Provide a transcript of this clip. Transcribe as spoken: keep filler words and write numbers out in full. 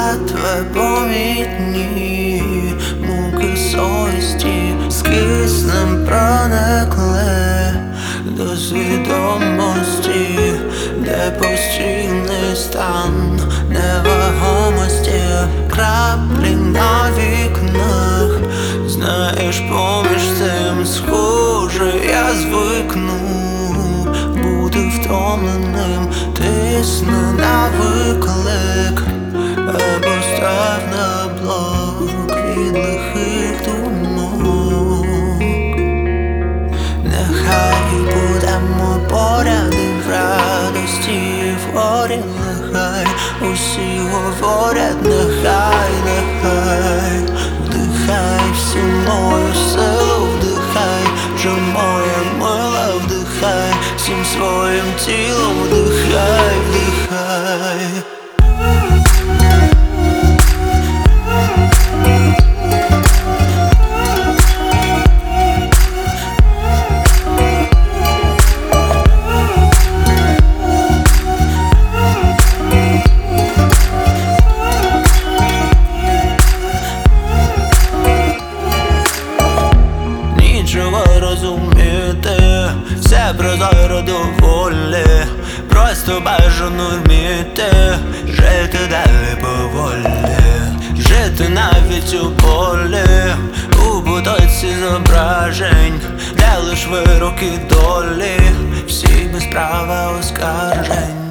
ледве помітні муки совісті з киснем проникли до свідомості, де постійний стан невагомості, краплі на вікнах. Знаєш, поміж цим схоже, я звикну бути втомленим, тисну на виклик або став на блок від лихих думок. Нехай будемо поряд і в радості, і в горі, нехай усі говорять, нехай, нехай вдихай всю мою силу, вдихай, що моя мила, вдихай всім своїм тілом, вдихай, вдихай. Нічого розуміти, все прозоро доволі, просто бажано вміти жити далі поволі, жити навіть у полі, у потоці зображень, де лиш вироки долі, всі без права оскаржень.